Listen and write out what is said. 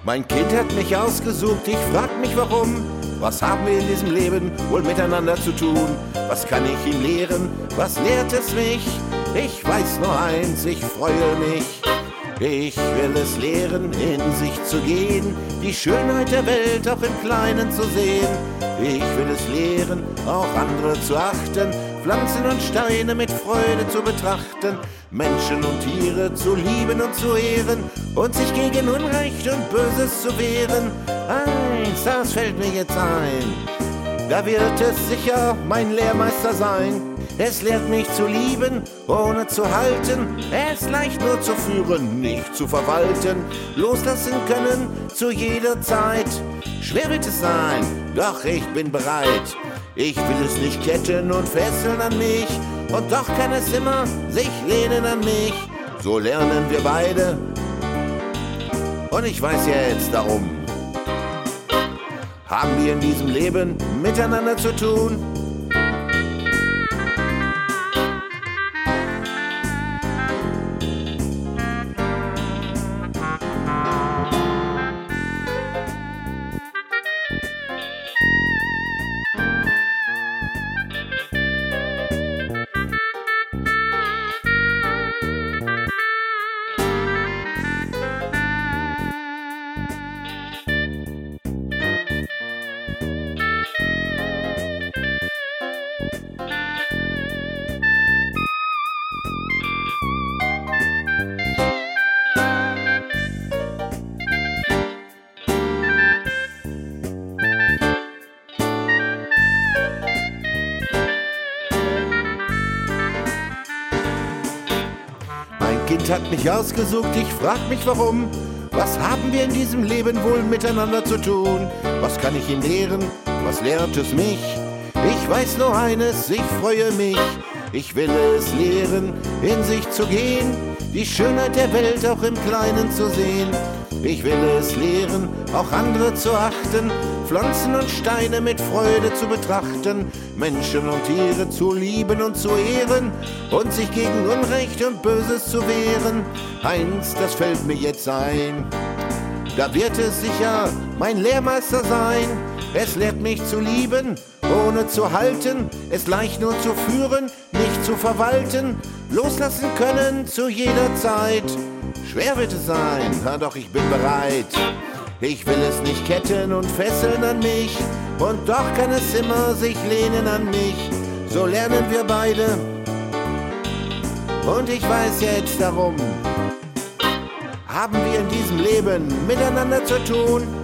Mein Kind hat mich ausgesucht, ich frag mich warum. Was haben wir in diesem Leben wohl miteinander zu tun? Was kann ich ihm lehren? Was lehrt es mich? Ich weiß nur eins, ich freue mich. Ich will es lehren, in sich zu gehen, die Schönheit der Welt auch im Kleinen zu sehen. Ich will es lehren, auch andere zu achten, Pflanzen und Steine mit Freude zu betrachten, Menschen und Tiere zu lieben und zu ehren und sich gegen Unrecht und Böses zu wehren. Eins, das fällt mir jetzt ein, da wird es sicher mein Lehrmeister sein. Es lehrt mich zu lieben, ohne zu halten, es leicht nur zu führen, nicht zu verwalten, loslassen können zu jeder Zeit. Schwer wird es sein, doch ich bin bereit. Ich will es nicht ketten und fesseln an mich, und doch kann es immer sich lehnen an mich. So lernen wir beide, und ich weiß jetzt darum. Haben wir in diesem Leben miteinander zu tun? Mein Kind hat mich ausgesucht, ich frag mich warum. Was haben wir in diesem Leben wohl miteinander zu tun? Was kann ich ihm lehren? Was lehrt es mich? Ich weiß nur eines, ich freue mich. Ich will es lehren, in sich zu gehen, die Schönheit der Welt auch im Kleinen zu sehen. Ich will es lehren, auch andere zu achten, Pflanzen und Steine mit Freude zu betrachten, Menschen und Tiere zu lieben und zu ehren und sich gegen Unrecht und Böses zu wehren. Eins, das fällt mir jetzt ein, da wird es sicher mein Lehrmeister sein. Es lehrt mich zu lieben, ohne zu halten, es leicht nur zu führen, nicht zu verwalten, loslassen können zu jeder Zeit. Schwer wird es sein, doch ich bin bereit. Ich will es nicht ketten und fesseln an mich, und doch kann es immer sich lehnen an mich. So lernen wir beide, und ich weiß jetzt darum. Haben wir in diesem Leben miteinander zu tun?